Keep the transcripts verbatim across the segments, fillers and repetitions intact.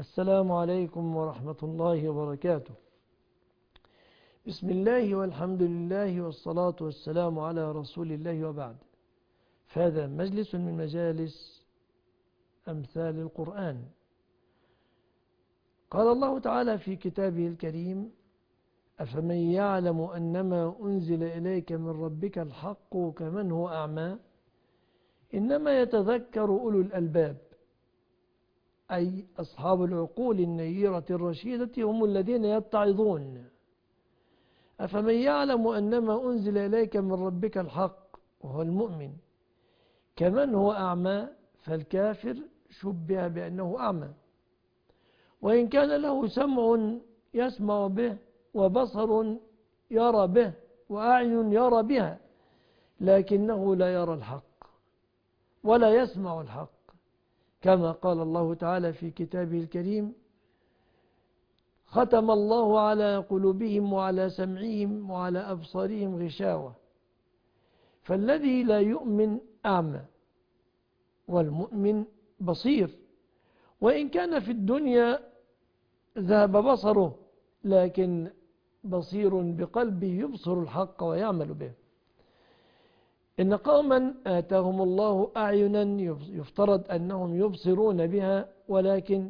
السلام عليكم ورحمة الله وبركاته. بسم الله والحمد لله والصلاة والسلام على رسول الله وبعد. فهذا مجلس من مجالس أمثال القرآن. قال الله تعالى في كتابه الكريم: أفمن يعلم أنما أنزل إليك من ربك الحق كمن هو أعمى إنما يتذكر أولو الألباب، أي أصحاب العقول النيرة الرشيدة هم الذين يتعظون. أفمن يعلم أنما أنزل إليك من ربك الحق وهو المؤمن كمن هو أعمى، فالكافر شبه بأنه أعمى، وإن كان له سمع يسمع به وبصر يرى به وأعين يرى بها، لكنه لا يرى الحق ولا يسمع الحق، كما قال الله تعالى في كتابه الكريم: ختم الله على قلوبهم وعلى سمعهم وعلى أبصارهم غشاوة. فالذي لا يؤمن أعمى والمؤمن بصير، وإن كان في الدنيا ذهب بصره لكن بصير بقلبه يبصر الحق ويعمل به. إن قوما آتاهم الله أعينا يفترض أنهم يبصرون بها، ولكن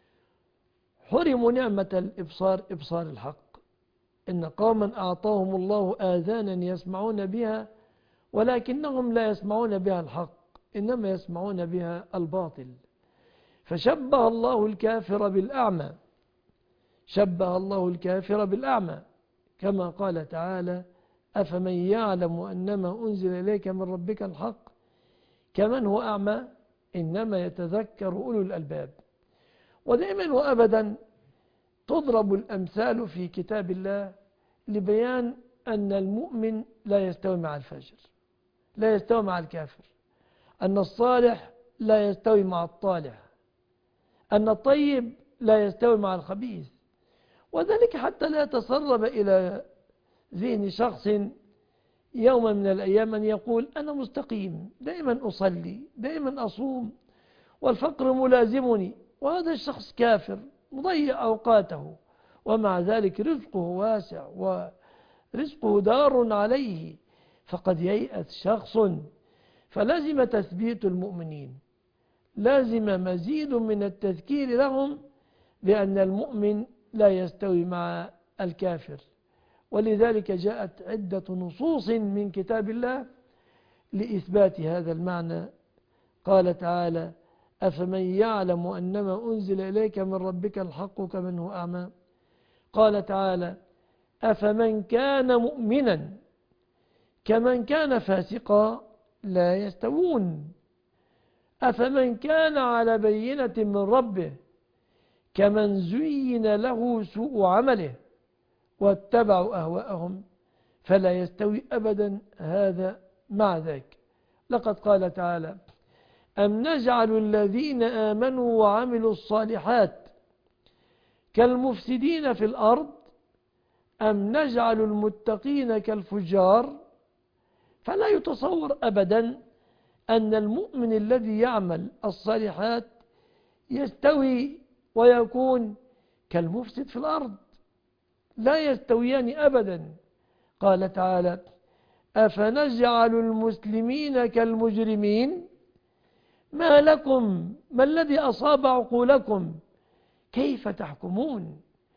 حرموا نعمة الإبصار إبصار الحق. إن قوما أعطاهم الله آذانا يسمعون بها، ولكنهم لا يسمعون بها الحق، إنما يسمعون بها الباطل. فشبه الله الكافر بالأعمى، شبه الله الكافر بالأعمى، كما قال تعالى: أفمن يعلم أنما أنزل إليك من ربك الحق كمن هو أعمى إنما يتذكر أولو الألباب. ودائما وأبدا تضرب الأمثال في كتاب الله لبيان أن المؤمن لا يستوي مع الفاجر، لا يستوي مع الكافر، أن الصالح لا يستوي مع الطالح، أن الطيب لا يستوي مع الخبيث. وذلك حتى لا يتسرب إلى ذهن شخص يوما من الأيام أن يقول: أنا مستقيم، دائما أصلي، دائما أصوم، والفقر ملازمني، وهذا الشخص كافر مضيع أوقاته، ومع ذلك رزقه واسع ورزقه دار عليه. فقد ييأس شخص، فلازم تثبيت المؤمنين، لازم مزيد من التذكير لهم بأن المؤمن لا يستوي مع الكافر. ولذلك جاءت عدة نصوص من كتاب الله لإثبات هذا المعنى. قال تعالى: أفمن يعلم أنما أنزل إليك من ربك الحق كمن هو أعمى. قال تعالى: أفمن كان مؤمنا كمن كان فاسقا لا يستوون. أفمن كان على بينة من ربه كمن زين له سوء عمله واتبعوا أهواءهم فلا يستوي أبدا هذا مع ذاك. لقد قال تعالى: أم نجعل الذين آمنوا وعملوا الصالحات كالمفسدين في الأرض أم نجعل المتقين كالفجار. فلا يتصور أبدا أن المؤمن الذي يعمل الصالحات يستوي ويكون كالمفسد في الأرض، لا يستويان أبدا. قال تعالى: أفنجعل المسلمين كالمجرمين. ما لكم، ما الذي أصاب عقولكم؟ كيف تحكمون؟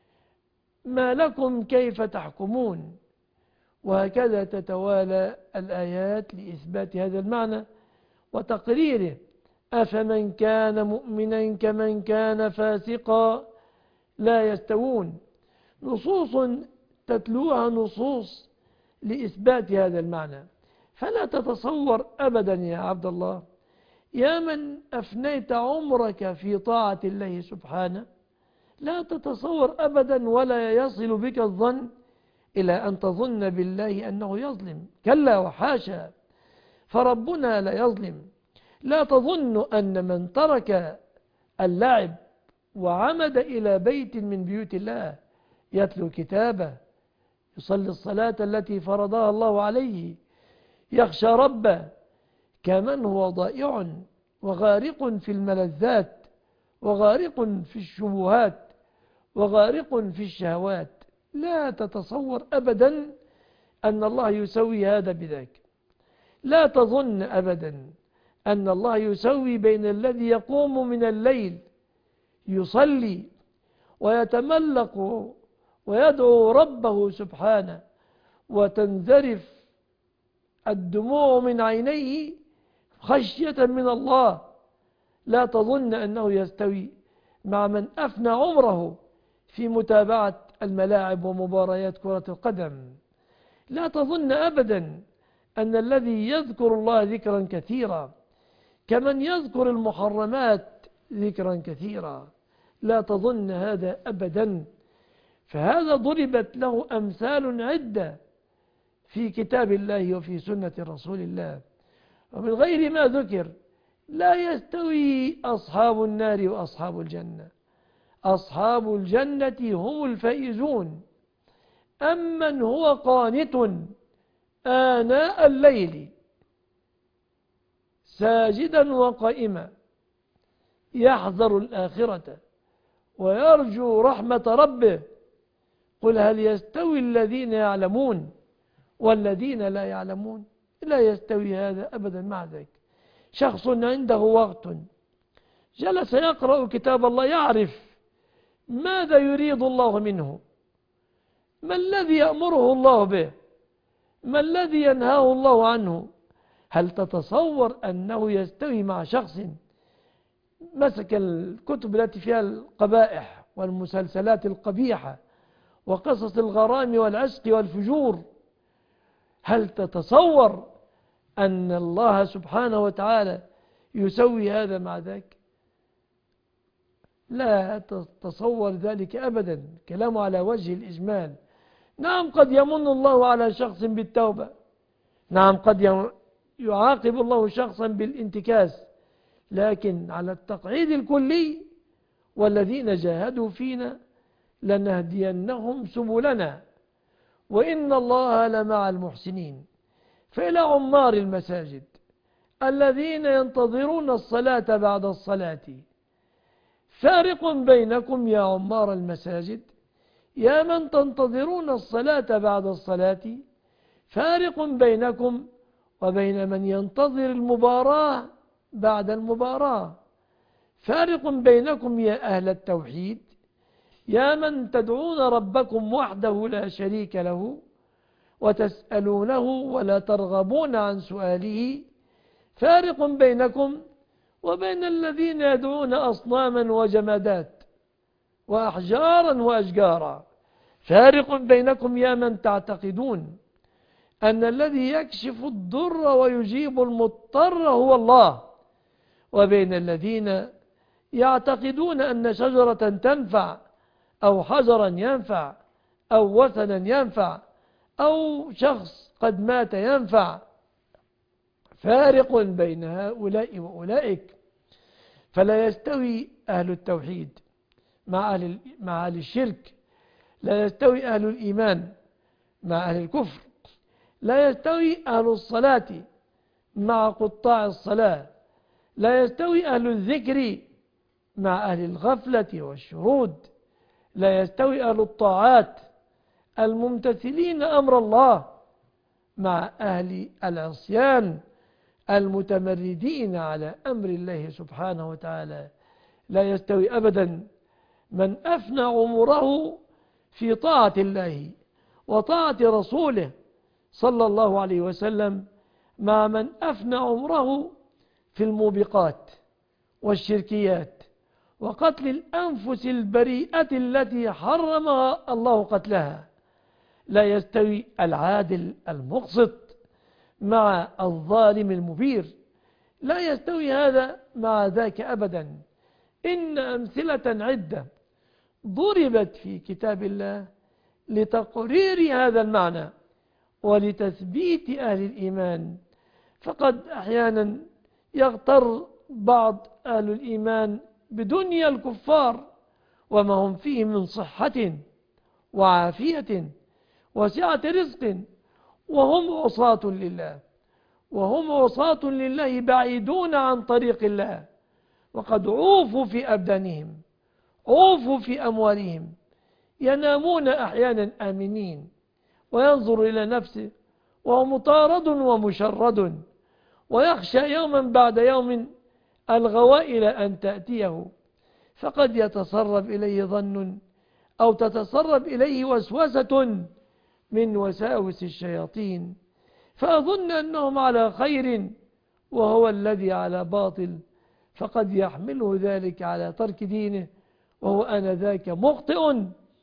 ما لكم كيف تحكمون؟ وهكذا تتوالى الآيات لإثبات هذا المعنى وتقريره. أفمن كان مؤمنا كمن كان فاسقا لا يستوون. نصوص تتلوها نصوص لإثبات هذا المعنى. فلا تتصور أبدا يا عبد الله، يا من أفنيت عمرك في طاعة الله سبحانه، لا تتصور أبدا ولا يصل بك الظن إلى أن تظن بالله أنه يظلم. كلا وحاشا، فربنا لا يظلم. لا تظن أن من ترك اللعب وعمد إلى بيت من بيوت الله يتلو كتابه، يصلي الصلاة التي فرضها الله عليه، يخشى ربه، كمن هو ضائع وغارق في الملذات وغارق في الشبهات وغارق في الشهوات. لا تتصور أبدا أن الله يسوي هذا بذاك. لا تظن أبدا أن الله يسوي بين الذي يقوم من الليل يصلي ويتملق ويدعو ربه سبحانه وتنذرف الدموع من عينيه خشية من الله. لا تظن أنه يستوي مع من أفنى عمره في متابعة الملاعب ومباريات كرة القدم. لا تظن أبدا أن الذي يذكر الله ذكرا كثيرا كمن يذكر المحرمات ذكرا كثيرا. لا تظن هذا أبدا. فهذا ضربت له أمثال عدة في كتاب الله وفي سنة رسول الله. ومن غير ما ذكر لا يستوي أصحاب النار وأصحاب الجنة. أصحاب الجنة هم الفائزون، أمن هو قانت آناء الليل ساجدا وقائما يحذر الآخرة ويرجو رحمة ربه. قل هل يستوي الذين يعلمون والذين لا يعلمون؟ لا يستوي هذا أبدا مع ذلك. شخص عنده وقت جلس يقرأ كتاب الله يعرف ماذا يريد الله منه، ما الذي يأمره الله به، ما الذي ينهاه الله عنه. هل تتصور أنه يستوي مع شخص مسك الكتب التي فيها القبائح والمسلسلات القبيحة وقصص الغرام والعشق والفجور؟ هل تتصور أن الله سبحانه وتعالى يسوي هذا مع ذاك؟ لا تتصور ذلك أبدا. كلام على وجه الإجمال. نعم قد يمن الله على شخص بالتوبة، نعم قد يعاقب الله شخصا بالانتكاس، لكن على التقعيد الكلي والذين جاهدوا فينا لنهدينهم سبلنا وإن الله لمع المحسنين. فإلى عمار المساجد الذين ينتظرون الصلاة بعد الصلاة، فارق بينكم يا عمار المساجد، يا من تنتظرون الصلاة بعد الصلاة، فارق بينكم وبين من ينتظر المباراة بعد المباراة. فارق بينكم يا أهل التوحيد، يا من تدعون ربكم وحده لا شريك له وتسألونه ولا ترغبون عن سؤاله. فارق بينكم وبين الذين يدعون أصناما وجمادات وأحجارا وأشجارا. فارق بينكم يا من تعتقدون أن الذي يكشف الضر ويجيب المضطر هو الله، وبين الذين يعتقدون أن شجرة تنفع أو حجرا ينفع أو وثنا ينفع أو شخص قد مات ينفع. فارق بين هؤلاء وأولئك. فلا يستوي أهل التوحيد مع أهل, مع أهل الشرك، لا يستوي أهل الإيمان مع أهل الكفر، لا يستوي أهل الصلاة مع قطاع الصلاة، لا يستوي أهل الذكر مع أهل الغفلة والشرود، لا يستوي أهل الطاعات الممتثلين أمر الله مع أهل العصيان المتمردين على أمر الله سبحانه وتعالى. لا يستوي أبدا من أفنى عمره في طاعة الله وطاعة رسوله صلى الله عليه وسلم مع من أفنى عمره في الموبقات والشركيات وقتل الأنفس البريئة التي حرمها الله قتلها. لا يستوي العادل المقسط مع الظالم المبير، لا يستوي هذا مع ذاك أبدا. إن أمثلة عدة ضربت في كتاب الله لتقرير هذا المعنى ولتثبيت أهل الإيمان. فقد أحيانا يغتر بعض أهل الإيمان بدنيا الكفار وما هم فيه من صحة وعافية وسعة رزق، وهم عصاة لله، وهم عصاة لله بعيدون عن طريق الله وقد عوفوا في أبدانهم، عوفوا في أموالهم، ينامون أحيانا آمنين، وينظر إلى نفسه وهو مطارد ومشرد، ويخشى يوما بعد يوم الغوائل أن تأتيه، فقد يتسرب إليه ظن أو تتسرب إليه وسوسة من وساوس الشياطين، فأظن أنهم على خير وهو الذي على باطل، فقد يحمله ذلك على ترك دينه، وهو آنذاك مخطئ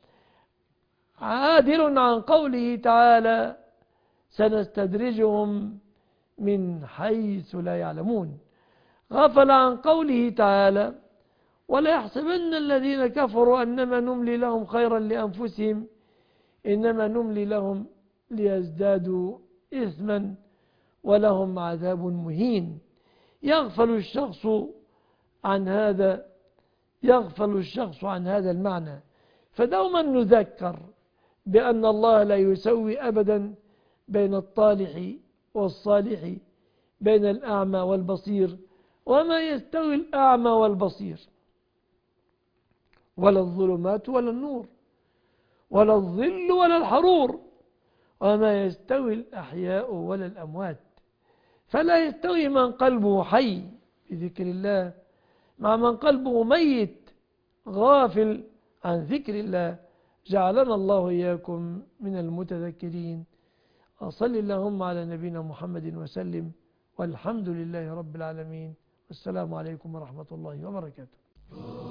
عادل عن قوله تعالى: سنستدرجهم من حيث لا يعلمون. غفل عن قوله تعالى: ولا يحسبن الذين كفروا أنما نملي لهم خيرا لأنفسهم إنما نملي لهم ليزدادوا إثما ولهم عذاب مهين. يغفل الشخص عن هذا يغفل الشخص عن هذا المعنى، فدوما نذكر بأن الله لا يسوي أبدا بين الطالح والصالح، بين الأعمى والبصير، وما يستوي الأعمى والبصير، ولا الظلمات ولا النور، ولا الظل ولا الحرور، وما يستوي الأحياء ولا الأموات. فلا يستوي من قلبه حي بذكر الله مع من قلبه ميت غافل عن ذكر الله. جعلنا الله إياكم من المتذكرين. وصل اللهم على نبينا محمد وسلم، والحمد لله رب العالمين، والسلام عليكم ورحمة الله وبركاته.